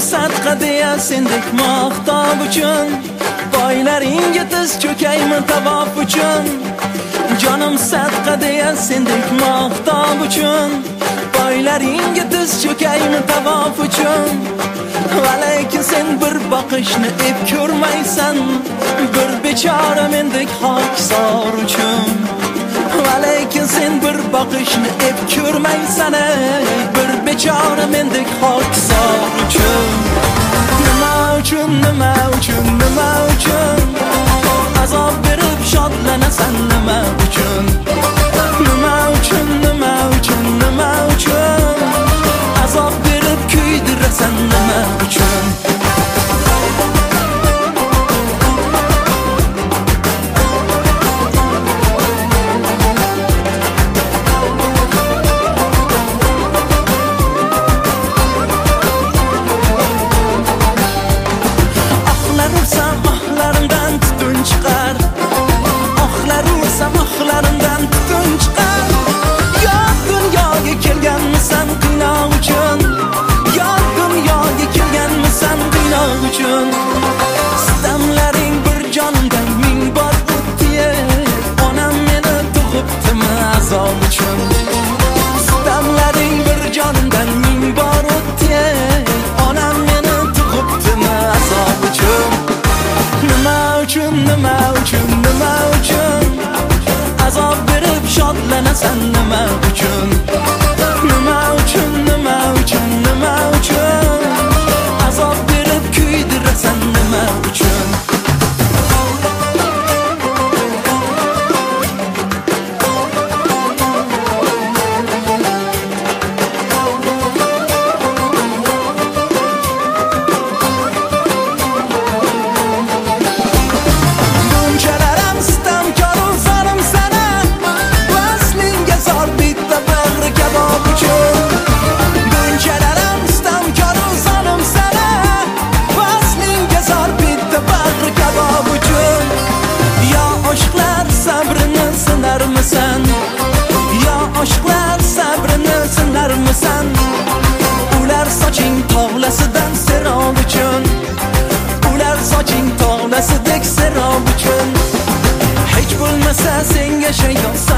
sadqa deya sendek maqtov uchun, boylaringga tiz cho'kaymi tavof uchun. Jonim sadqa deya sendek maqtov uchun, boylaringga tiz cho'kaymi tavof uchun. Lekin sen bir boqishni ep ko'rmaysan, bir bechora mendek xokisor uchun. Lekin sen bir boqishni ep ko'rmaysan, bir bechora mendek xokisor uchun. Nima uchun, nima uchun, nima uchun azob berib shodlanasan, nima uchun? Nima uchun, nima uchun, nima uchun azob berib kuydirasan, nima uchun? Sitamlaring bir jonimdan ming bor o'tdi, onam meni tug'ibdimi azob uchun. Sitamlaring bir jonimdan ming bor o'tdi, onam meni tug'ibdimi azob uchun. Nima uchun, nima uchun, nima uchun azob berib shodlanasan, nima uchun? Nima uchun, nima uchun, nima uchun azob berib kuydirasan, nima uchun? Bunchalaram sitamkor zalim sana, vaslingga zor bitta bag'ri kabob uchun. Bunchalaram sitamkor zalim sana, vaslingga zor bitta bag'ri kabob uchun. Yo oshiqlar sabrini sinarmisan, yo oshiqlar sabrini sinarmisan? Ular soching tog'lasidan serob uchun, ular soching tog'lasidek serob uchun. Hech bo'lmasa senga shayton